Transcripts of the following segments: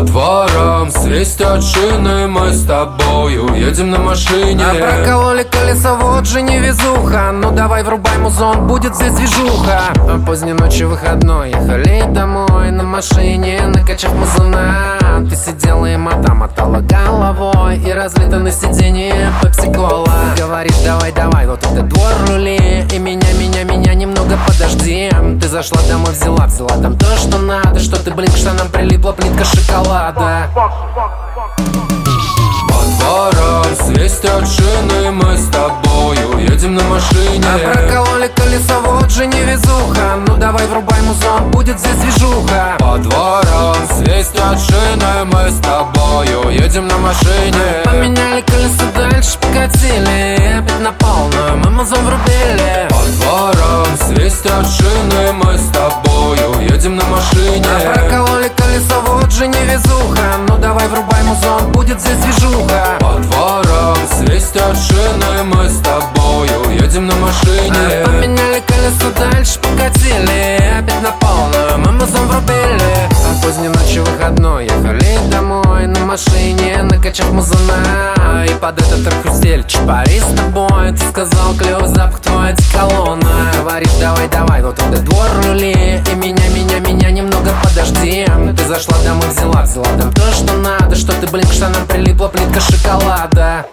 По дворам свистят шины, мы с тобою едем на машине. А прокололи колесо, вот же невезуха. Ну давай врубай музон, будет здесь движуха. Поздней ночью выходной, ехали домой на машине, накачав музона. Ты сидела и мотала головой, и разлито на сиденье пепси-кола. Говорит, давай, вот этот двор рули, и меня немного подожди. Ты зашла домой, взяла там то, что надо. Что ты, блин, к штанам прилипла плитка шоколада. По дворам свистят шины, мы с тобою едем на машине. А прокололи колесо, вот же невезуха. Ну давай врубай музон, будет здесь движуха. По дворам свистят шины, мы с тобою едем на машине. Поменяли колесо, дальше покатили, опять на полную мы музон врубили. По дворам свистят шины, мы с тобою едем на машине. А прокололи колесо, вот же невезуха. Ну давай врубай музон, будет здесь движуха. По дворам свистят шины, мы с тобою едем на машине. Поменяли колесо, дальше покатили, опять на полную мы музон врубили. А поздней ночью выходной, ехали домой на машине, накачав музона. И под этот трек хрустель чпари с тобой. Ты сказал, клёвый запах твой одеколона. Говорит, давай, вот этот двор рули, и меня немного подожди. Ты зашла домой, взяла там то, что надо. Что ты, блин, к штанам прилипла плитка шоколада.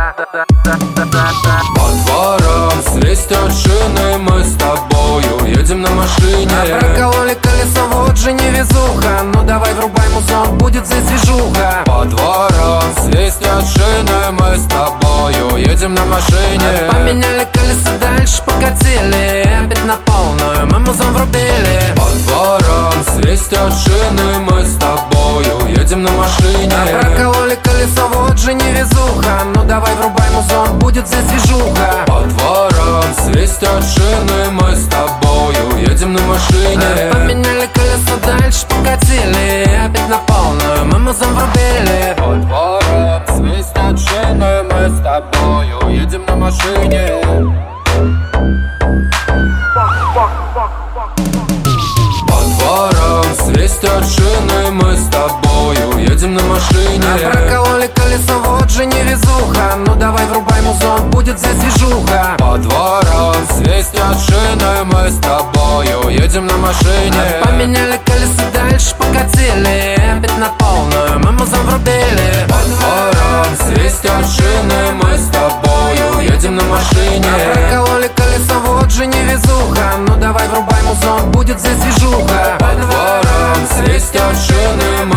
По дворам свистят шины, мы с тобою едем на машине. А прокололи колесо, вот же невезуха. Ну давай врубай музон, будет здесь движуха. По дворам свистят шины, мы с тобою едем на машине. Поменяли колесо, дальше покатили, опять на полную мы музон врубили. По дворам свистят шины, мы с тобою едем на машине. А прокололи колесо, вот же невезуха. Ну давай врубай музон, будет здесь движуха. По дворам свистят шины, мы с тобою едем на машине. Поменяли колесо, дальше покатили, опять на полную мы музон врубили. По дворам свистят шины, мы с тобою едем на машине. По дворам свистят шины, мы с тобою едем на машине. А прокололи колесо, вот же невезуха. Ну давай врубай музон, будет здесь движуха. По дворам свистят шины, мы с тобою едем на машине. Поменяли колесо, дальше покатили, опять на полную мы музон врубили. По дворам свистят шины, мы с тобою едем на машине. А прокололи колесо, вот же невезуха. Ну давай врубай музон, будет здесь движуха. По дворам свистят шины,